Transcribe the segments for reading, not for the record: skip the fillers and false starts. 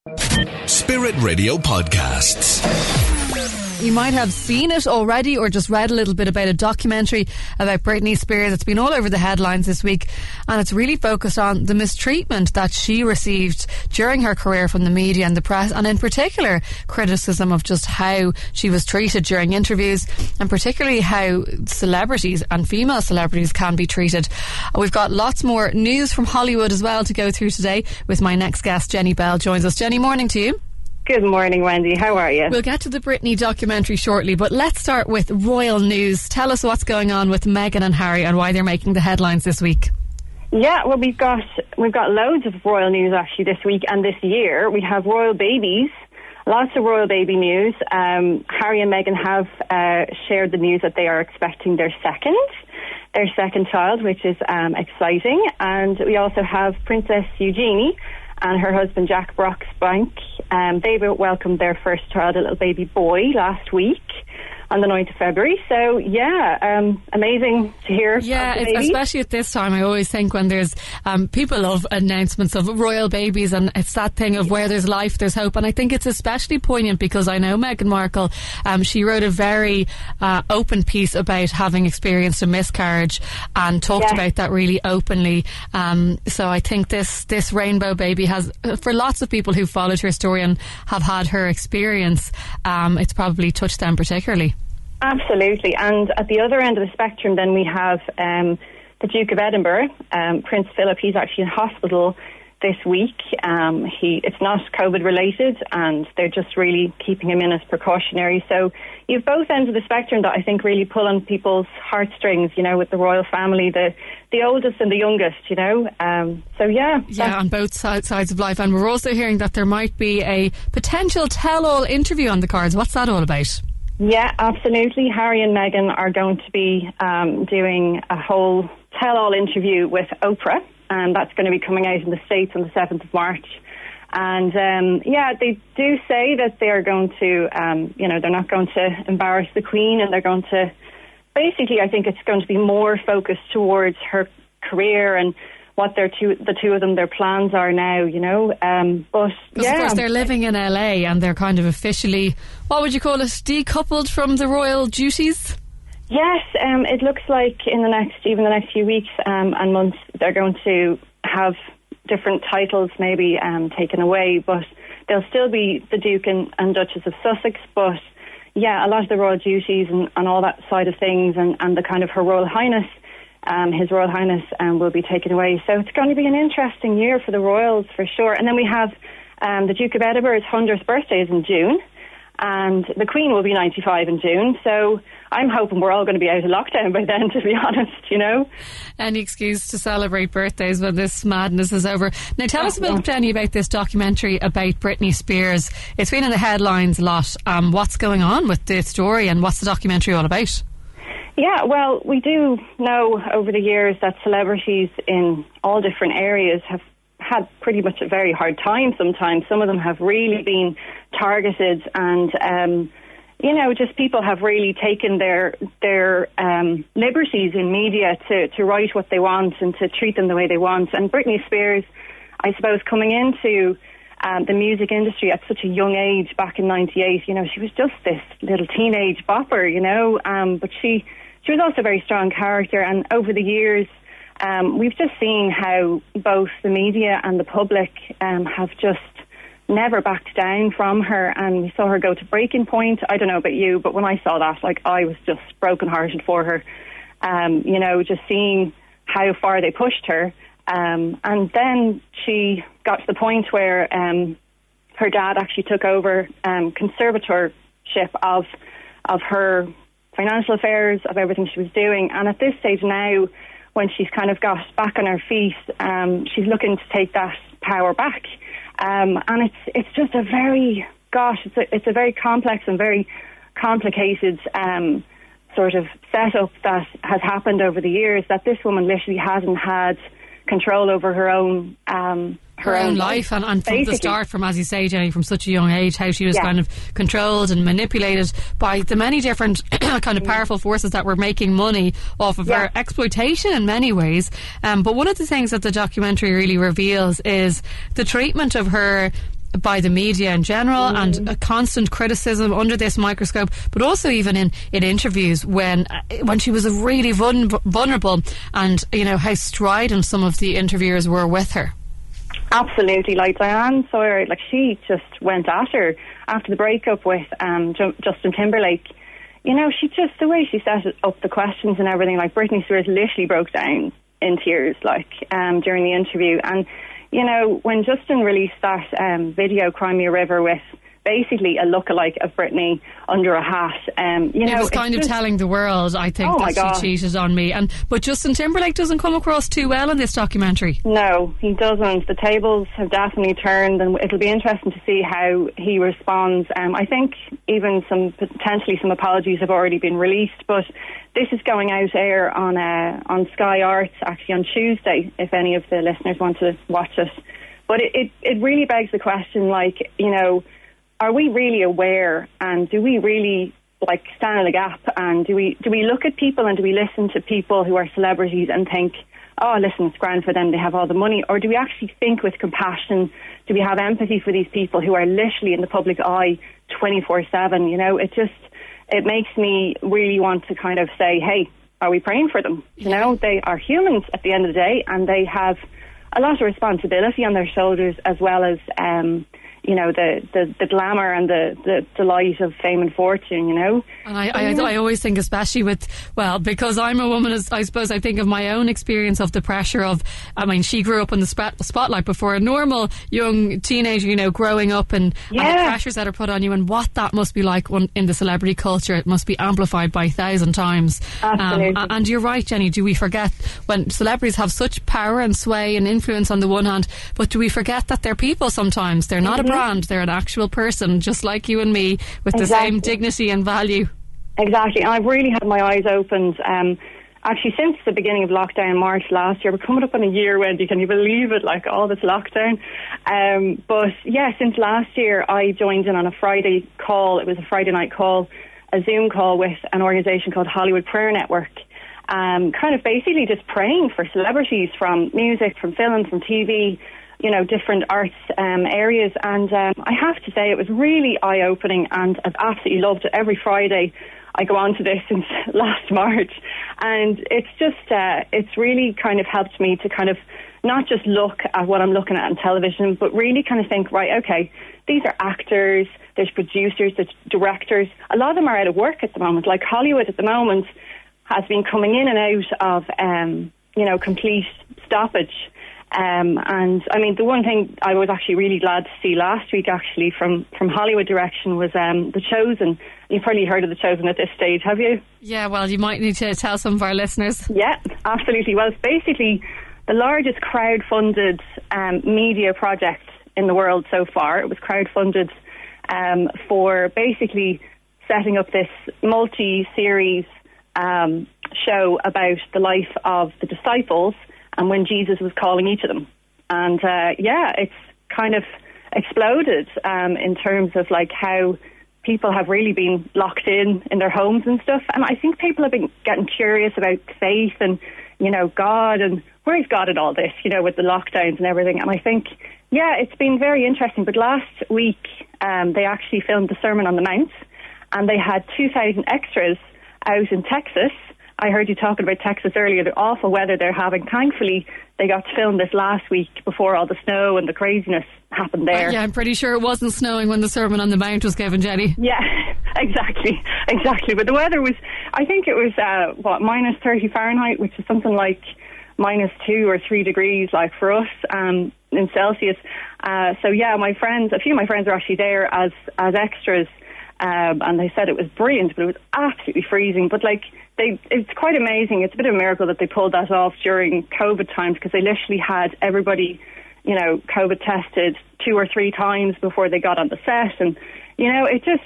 Spirit Radio Podcasts. You might have seen it already or just read a little bit about a documentary about Britney Spears. It's been all over the headlines this week, and it's really focused on the mistreatment that she received during her career from the media and the press, and in particular criticism of just how she was treated during interviews, and particularly how celebrities and female celebrities can be treated. We've got lots more news from Hollywood as well to go through today with my next guest. Jenny Bell joins us. Jenny, morning to you. Good morning, Wendy. How are you? We'll get to the Britney documentary shortly, but let's start with royal news. Tell us what's going on with Meghan and Harry and why they're making the headlines this week. Yeah, well, we've got loads of royal news actually this week and this year. We have royal babies, lots of royal baby news. Harry and Meghan have shared the news that they are expecting their second child, which is exciting. And we also have Princess Eugenie and her husband Jack Broxbank. They welcomed their first child, a little baby boy, last week on the 9th of February. So, yeah, amazing to hear. Yeah, especially at this time. I always think when there's people love announcements of royal babies, and it's that thing of where there's life, there's hope. And I think it's especially poignant because I know Meghan Markle, she wrote a very open piece about having experienced a miscarriage and talked about that really openly. So I think this rainbow baby has, for lots of people who followed her story and have had her experience, it's probably touched them particularly. Absolutely. And at the other end of the spectrum, then we have the Duke of Edinburgh, Prince Philip. He's actually in hospital this week. It's not COVID related, and they're just really keeping him in as precautionary. So you've both ends of the spectrum that I think really pull on people's heartstrings, you know, with the royal family, the oldest and the youngest, you know. So yeah. Yeah, on both sides of life. And we're also hearing that there might be a potential tell-all interview on the cards. What's that all about? Yeah, absolutely. Harry and Meghan are going to be doing a whole tell-all interview with Oprah, and that's going to be coming out in the States on the 7th of March. And they do say that they're going to, they're not going to embarrass the Queen, and they're going to, basically, I think it's going to be more focused towards her career and what the two of them, their plans are now, you know. But yeah, of course they're living in LA and they're kind of officially, what would you call it, decoupled from the royal duties? Yes, it looks like in the next few weeks and months, they're going to have different titles maybe taken away, but they'll still be the Duke and Duchess of Sussex. But yeah, a lot of the royal duties and all that side of things, and the kind of Her Royal Highness. His Royal Highness will be taken away. So it's going to be an interesting year for the royals for sure. And then we have the Duke of Edinburgh's 100th birthday is in June, and the Queen will be 95 in June. So I'm hoping we're all going to be out of lockdown by then, to be honest, you know. Any excuse to celebrate birthdays when this madness is over. Now tell us about, Jenny, about this documentary about Britney Spears. It's been in the headlines a lot. What's going on with the story, and what's the documentary all about? Yeah, well, we do know over the years that celebrities in all different areas have had pretty much a very hard time sometimes. Some of them have really been targeted, and, just people have really taken their liberties in media to write what they want and to treat them the way they want. And Britney Spears, I suppose, coming into the music industry at such a young age back in 98, you know, she was just this little teenage bopper, you know, but she was also a very strong character, and over the years we've just seen how both the media and the public have just never backed down from her, and we saw her go to breaking point. I don't know about you, but when I saw that, like, I was just brokenhearted for her, just seeing how far they pushed her, and then she got to the point where her dad actually took over conservatorship of her financial affairs, of everything she was doing. And at this stage now, when she's kind of got back on her feet, she's looking to take that power back. And it's just a very, it's a very complex and very complicated sort of setup that has happened over the years, that this woman literally hasn't had control over her own life, and from the start, from, as you say, Jenny, from such a young age, how she was kind of controlled and manipulated by the many different kind of powerful forces that were making money off of her exploitation in many ways. But one of the things that the documentary really reveals is the treatment of her by the media in general, and a constant criticism under this microscope, but also even in interviews when she was really vulnerable, and how strident some of the interviewers were with her. Absolutely, like Diane Sawyer, like she just went at her after the breakup with Justin Timberlake. She just, the way she set up the questions and everything, like Britney Spears literally broke down in tears, during the interview. And, when Justin released that video, Cry Me a River, with basically a lookalike of Britney under a hat, it was kind of telling the world, I think, that she cheated on me. But Justin Timberlake doesn't come across too well in this documentary. No, he doesn't. The tables have definitely turned, and it'll be interesting to see how he responds. I think even potentially some apologies have already been released, but this is going out air on Sky Arts actually on Tuesday, if any of the listeners want to watch it. But it really begs the question, are we really aware, and do we really stand in the gap, and do we look at people, and do we listen to people who are celebrities and think, oh, listen, it's grand for them, they have all the money? Or do we actually think with compassion? Do we have empathy for these people who are literally in the public eye 24/7? It makes me really want to kind of say, hey, are we praying for them? They are humans at the end of the day, and they have a lot of responsibility on their shoulders, as well as the glamour and the delight of fame and fortune, And I always think, especially because I'm a woman, I suppose I think of my own experience of the pressure of, she grew up in the spotlight before a normal young teenager, growing up, and the pressures that are put on you, and what that must be like in the celebrity culture. It must be amplified by 1,000 times. Absolutely. And you're right, Jenny, do we forget when celebrities have such power and sway and influence on the one hand, but do we forget that they're people sometimes? They're not a brand, they're an actual person, just like you and me, with the same dignity and value. Exactly, and I've really had my eyes opened actually since the beginning of lockdown, March last year. We're coming up on a year, Wendy, can you believe it, all this lockdown? But yeah, since last year I joined in on a Friday call. It was a Friday night call, a Zoom call with an organisation called Hollywood Prayer Network, kind of basically just praying for celebrities from music, from film, from TV, different arts areas. And I have to say it was really eye-opening, and I've absolutely loved it. Every Friday I go on to this since last March, and it's just it's really kind of helped me to kind of not just look at what I'm looking at on television, but really kind of think, right, okay, these are actors, there's producers, there's directors. A lot of them are out of work at the moment. Like Hollywood at the moment has been coming in and out of complete stoppage. And the one thing I was actually really glad to see last week, actually, from Hollywood direction, was The Chosen. You've probably heard of The Chosen at this stage, have you? Yeah, well, you might need to tell some of our listeners. Yeah, absolutely. Well, it's basically the largest crowd-funded media project in the world so far. It was crowd-funded for basically setting up this multi-series show about the life of the disciples, and when Jesus was calling each of them. And it's kind of exploded in terms of how people have really been locked in their homes and stuff. And I think people have been getting curious about faith and, God, and where is God in all this, with the lockdowns and everything. And I think, it's been very interesting. But last week they actually filmed the Sermon on the Mount, and they had 2,000 extras out in Texas. I heard you talking about Texas earlier, the awful weather they're having. Thankfully, they got to film this last week before all the snow and the craziness happened there. Yeah, I'm pretty sure it wasn't snowing when the Sermon on the Mount was given, Jenny. Yeah, exactly. But the weather was, I think it was, minus 30 Fahrenheit, which is something like minus 2 or 3 degrees, for us, in Celsius. A few of my friends were actually there as extras, and they said it was brilliant, but it was absolutely freezing. But it's quite amazing. It's a bit of a miracle that they pulled that off during COVID times, because they literally had everybody, COVID tested 2 or 3 times before they got on the set. And, it just,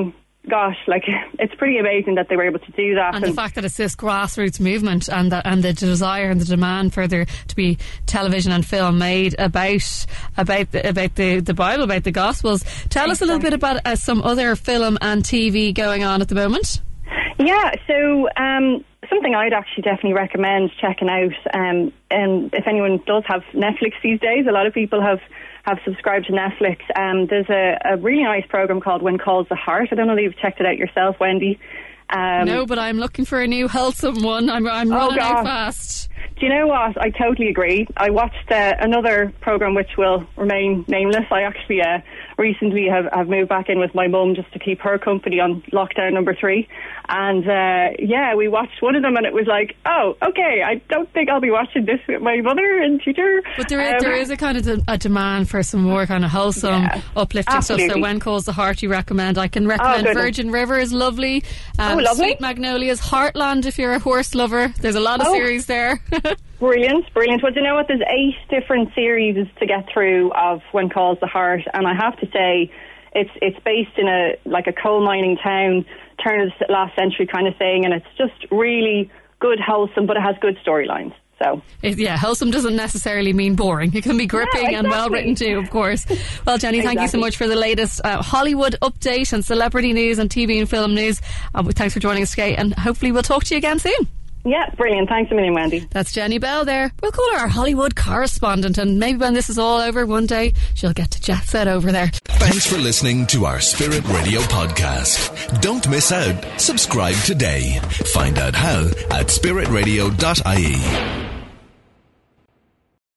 it's pretty amazing that they were able to do that. And the fact that it's this grassroots movement, and the desire and the demand for there to be television and film made about the Bible, about the Gospels. Tell us a little bit about some other film and TV going on at the moment. Yeah, so something I'd actually definitely recommend checking out, and if anyone does have Netflix these days, a lot of people have have subscribed to Netflix, there's a really nice program called When Calls the Heart. I don't know if you've checked it out yourself, Wendy. No, but I'm looking for a new wholesome one. I'm running out fast. Do you know what? I totally agree. I watched another program which will remain nameless. I actually recently have moved back in with my mum just to keep her company on lockdown number 3. And we watched one of them and it was like, oh, okay, I don't think I'll be watching this with my mother in future. But there is a kind of a demand for some more kind of wholesome, uplifting absolutely. stuff. So When Calls the Heart you recommend. I can recommend Virgin River is lovely. Lovely. Sweet Magnolias, Heartland if you're a horse lover. There's a lot of series there. Brilliant. Well, do you know what? There's 8 different series to get through of When Calls the Heart, and I have to say, it's based in a coal mining town, turn of the last century kind of thing, and it's just really good, wholesome, but it has good storylines. So wholesome doesn't necessarily mean boring. It can be gripping and well written too, of course. Well, Jenny, thank you so much for the latest Hollywood update and celebrity news and TV and film news. Thanks for joining us today, and hopefully we'll talk to you again soon. Yeah, brilliant. Thanks a million, Wendy. That's Jenny Bell there. We'll call her our Hollywood correspondent, and maybe when this is all over one day, she'll get to jet set over there. Thanks for listening to our Spirit Radio podcast. Don't miss out. Subscribe today. Find out how at spiritradio.ie.